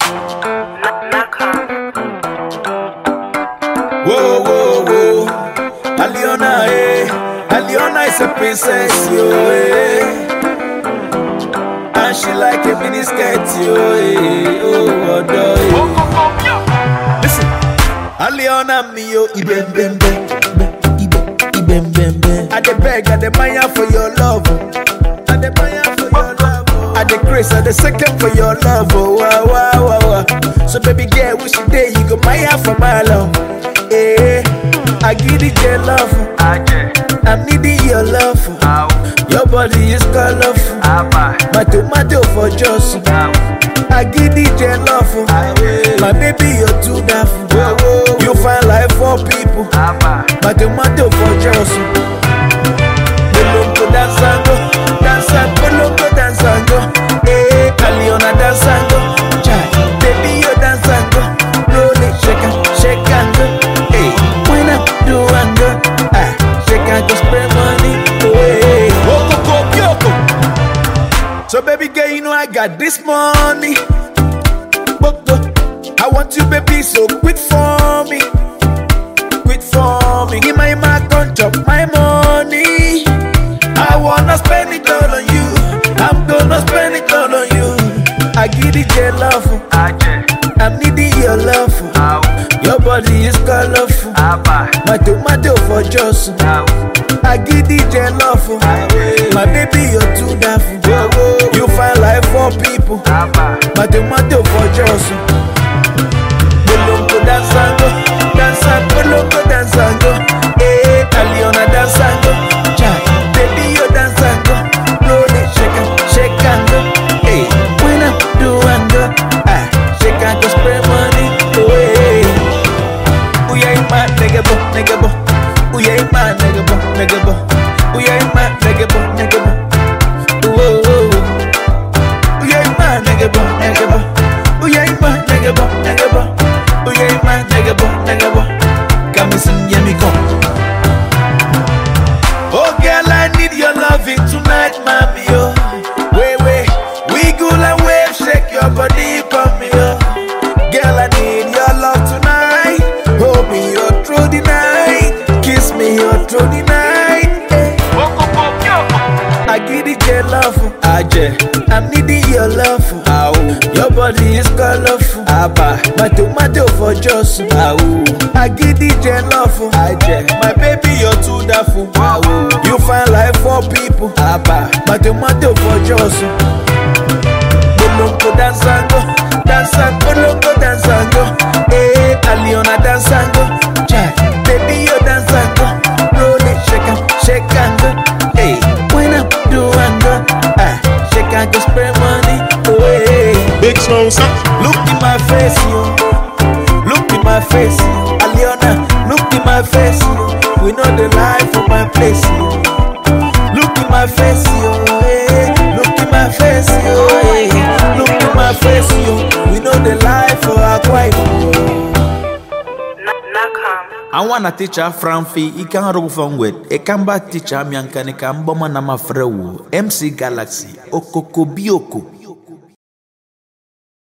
Whoa, whoa, whoa. Aliona, Aliona is a princess, yo, and she like a mini skirt, yo, oh, listen, Aliona, me, yo, ibem, bem, I the beg, I the maya for your love. I the maya for your love. I the grace, I the second for your love. Oh, wow, wow, wow, wow. So baby girl, wish you day you go maya for my love. Eh, I give it your love. I'm needing your love. Your body is colorful. My tomato for just. I give it your love. My baby, you're too daft. You find life for people. My tomato for just. Polongo dansango, dansango, polongo dansango. Eh, Aliona dansango. Chai, baby, you're dansango. Roll it, shake and go. Eh, when I do and go. Ah, shake and go, spend money. Hey, so baby girl, you know I got this money. I want you, baby, so quit for me. Quit for me. Give my mark on top my money. I wanna spend it all on you. I'm gonna spend it all on you. I give it your love. I'm needing your love. Your body is colorful. My tomato for just. I give it your love. My baby, you're too daft. You find life for people. My tomato for just. Polongo dansango, dansango, polongo dansango. Eh, Aliona dansango. Chai, baby, you're dansango. Roll it, shake and go. Hey, when I do and go. Ah, shake and go, spend money. Hey, ooh yeah, my nigga bo. Ooh yeah, my nigga bo. Ooh yeah, my nigga bo. Ooh, ooh yeah, my nigga bo. Ooh yeah, my nigga bo. Ooh yeah, my nigga bo. Come and sing, yeah, me go. Oh girl, I need your loving tonight, mommy, oh. Wait, wiggle and wave, shake your body for me, oh. Girl, I need your love tonight. Hold me all through the night. Kiss me all through the night. Hey. I give it your love. I'm needing your love. Your body is colorful. My tomato for just. I give it your love. My baby, you're too daft. You find life for people. My tomato for just. Polongo dansango, dansango, polongo dansango. Eh, Aliona dansango. Chai, baby, you're dansango. Roll it, shake and go. Hey, when I do and go. Ah, shake and go, spend money. Oh, hey. Big song, son. Look in my face, you. Look in my face, you. Aliona, look in my face, you. We know the life of my place, you. Look in my face, you. Hey. Look in my face, you. Hey. Look in my face, you. We know the life of our wife. I wanna teach her from fee. He can roll from with a combat teacher. Miankanika Mboma Nama Frewu MC Galaxy Okoko Bioko.